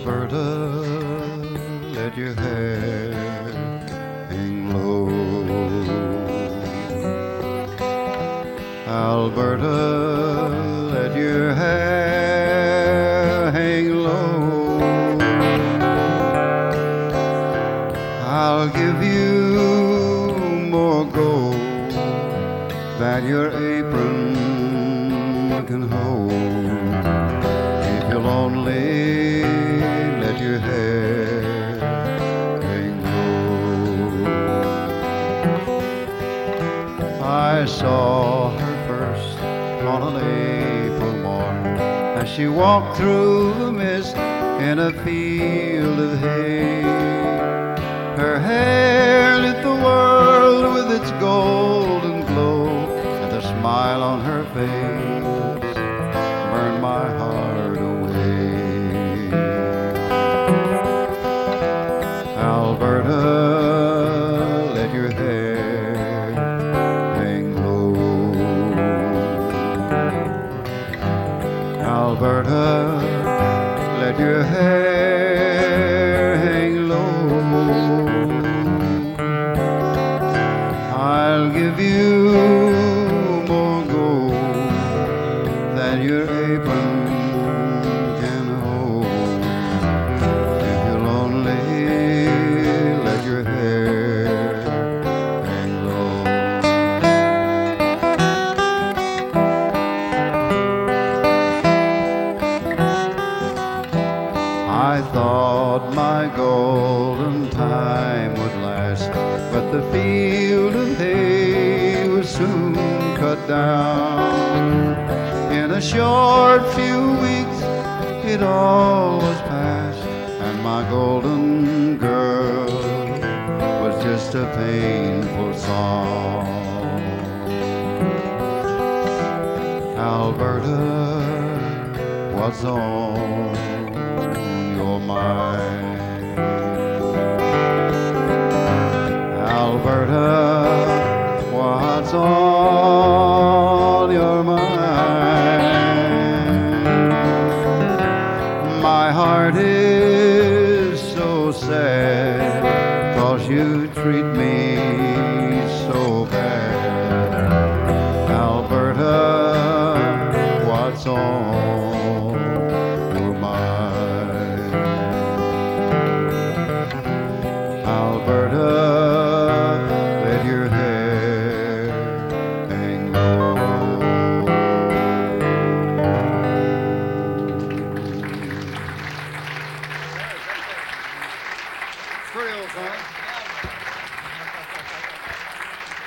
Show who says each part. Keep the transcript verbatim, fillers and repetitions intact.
Speaker 1: Alberta, let your hair hang low. Alberta, let your hair hang low. I'll give you more gold than your apron can hold if you'll only let your hair hang low. I saw her first on an April morn as she walked through the mist in a field of hay. Her hair lit the world with its golden glow, and the smile on her face burned my heart away. Alberta, let your hair hang low. Alberta, let your hair hang low. I'll give you more gold than your apron can hold if you'll only let your hair hang low. I thought my golden time would last, but the field of hay was soon cut down. In a short few weeks it all was past, and my golden girl was just a painful song. Alberta, what's on your mind? Alberta, what's on your mind? My heart is so sad 'cause you treat me so bad. Alberta, what's on your mind? Alberta, let your hair hang low. It's pretty old song.